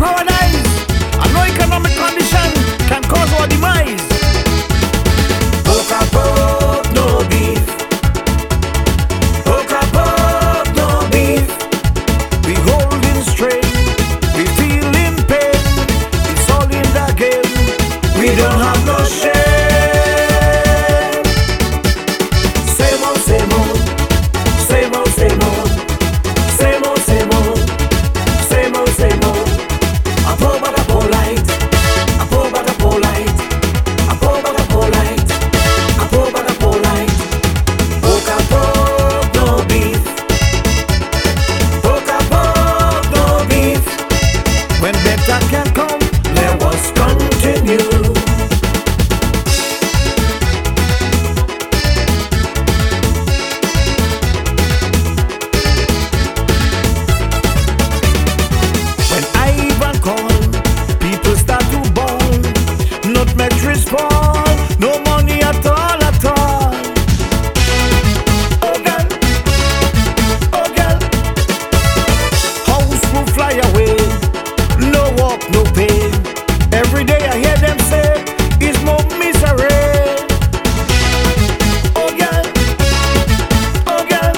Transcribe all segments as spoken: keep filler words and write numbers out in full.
paradise, and no economic condition can cause our demise. Poker pork, no beef. Poker pork, no beef. We holding straight, we feeling pain. It's all in the game. We don't have no shame. Same old, same old, same old, same old, same old, same old, same old, same old. A poor but a polite, a poor but a polite, a poor but a polite, a poor but a polite. Poker pork, no beef. Poker pork, no beef. When better can come, let us continue. When Ivan call, people start to ball. Not mattress fall, no money at all, at all. Oh girl, oh girl, house will fly away. No work, no pay. Every day I hear them say, it's more misery. Oh girl, oh girl.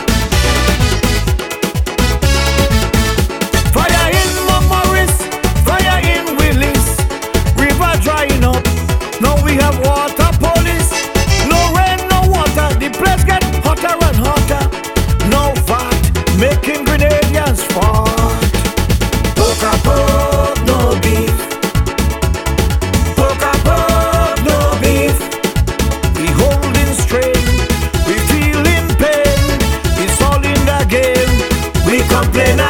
Fire in Mount Morris, fire in Willis. River drying up, now we have water police. No rain, no water, the place get hotter and hotter. No fat, making Grenadians fart. Poker pork, no beef. Poker pork, no beef. We holding straight, we feeling pain. It's all in the game. We complain